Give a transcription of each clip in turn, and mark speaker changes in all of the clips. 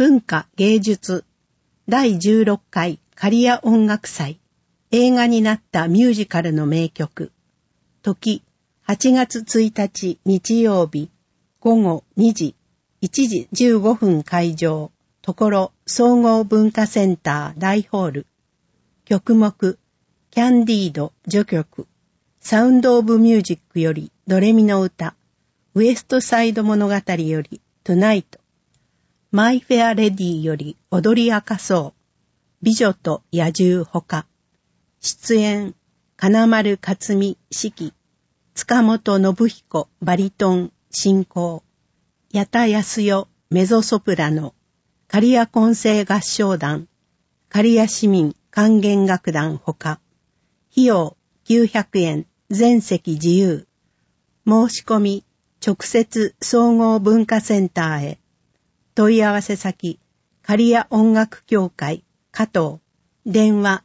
Speaker 1: 文化芸術第16回刈谷音楽祭映画になったミュージカルの名曲時8月1日日曜日午後2時1時15分会場ところ総合文化センター大ホール曲目キャンディード序曲サウンドオブミュージックよりドレミの歌ウエストサイド物語よりトゥナイトマイフェアレディより踊り明かそう美女と野獣ほか出演金丸克美指揮塚本信彦バリトン進行矢田康代メゾソプラノ刈谷混声合唱団刈谷市民管弦楽団ほか費用900円全席自由申し込み直接総合文化センターへ問い合わせ先刈谷音楽協会加藤電話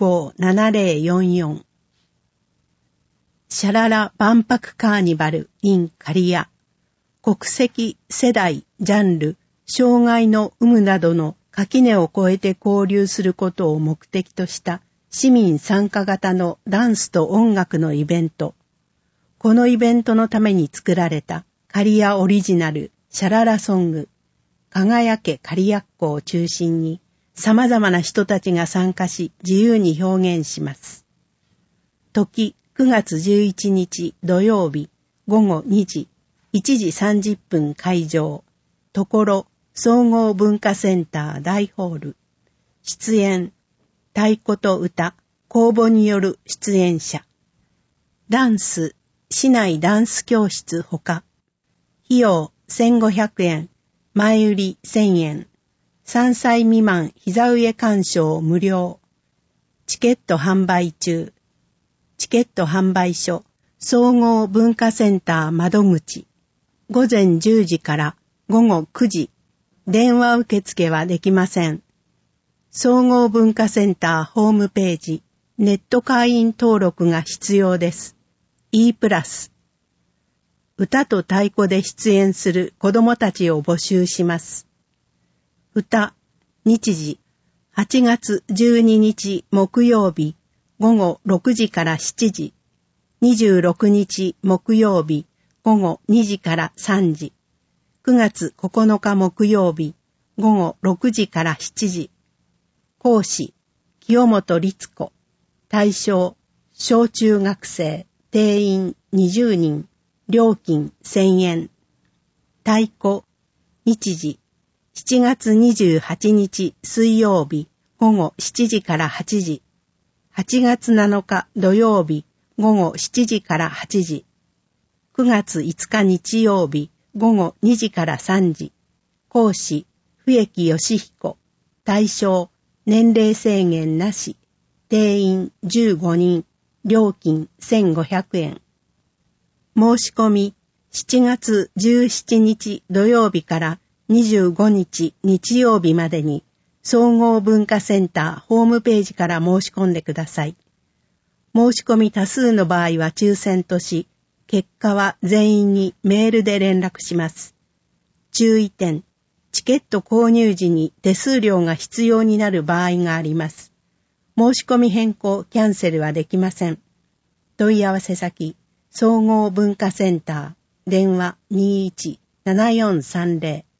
Speaker 1: 257044シャララ万博カーニバル in 刈谷国籍世代ジャンル障害の有無などの垣根を越えて交流することを目的とした市民参加型のダンスと音楽のイベントこのイベントのために作られた刈谷オリジナルシャララソング輝け刈谷っ子を中心に様々な人たちが参加し自由に表現します。時9月11日土曜日午後2時1時30分会場ところ総合文化センター大ホール出演太鼓と歌公募による出演者ダンス市内ダンス教室ほか費用1500円前売り1000円3歳未満膝上鑑賞無料チケット販売中チケット販売所総合文化センター窓口午前10時から午後9時電話受付はできません総合文化センターホームページネット会員登録が必要です E+歌と太鼓で出演する子どもたちを募集します。歌、日時、8月12日木曜日午後6時から7時、26日木曜日午後2時から3時、9月9日木曜日午後6時から7時、講師、清本律子、対象、小中学生、定員20人、料金1000円。太鼓、日時、7月28日水曜日午後7時から8時。8月7日土曜日午後7時から8時。9月5日日曜日午後2時から3時。講師、笛木義彦。対象、年齢制限なし。定員15人。料金1500円。申し込み7月17日土曜日から25日日曜日までに総合文化センターホームページから申し込んでください。申し込み多数の場合は抽選とし、結果は全員にメールで連絡します。注意点、チケット購入時に手数料が必要になる場合があります。申し込み変更、キャンセルはできません。問い合わせ先、総合文化センター、電話21-7430